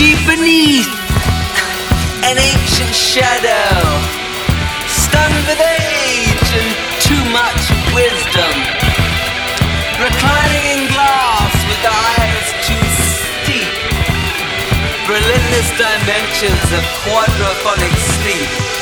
Deep beneath an ancient shadow, stunned with age and too much wisdom, reclining in glass with eyes too steep, relentless dimensions of quadraphonic sleep.